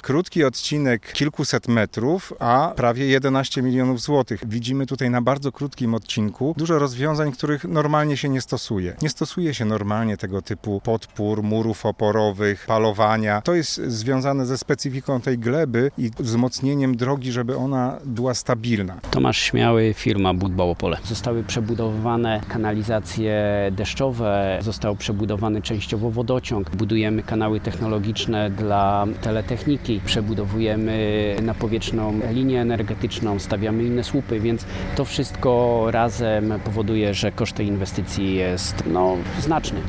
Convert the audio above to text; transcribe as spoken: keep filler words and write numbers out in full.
Krótki odcinek kilkuset metrów, a prawie jedenaście milionów złotych. Widzimy tutaj na bardzo krótkim odcinku dużo rozwiązań, których normalnie się nie stosuje. Nie stosuje się normalnie tego typu podpór, murów oporowych, palowania. To jest związane ze specyfiką tej gleby i wzmocnieniem drogi, żeby ona była stabilna. Tomasz Śmiały, firma Budbał Opole. Zostały przebudowane kanalizacje deszczowe, został przebudowany częściowo wodociąg. Budujemy kanały technologiczne dla teletechniki, przebudowujemy napowietrzną linię energetyczną, stawiamy inne słupy, więc to wszystko razem powoduje, że koszt tej inwestycji jest no, znaczny.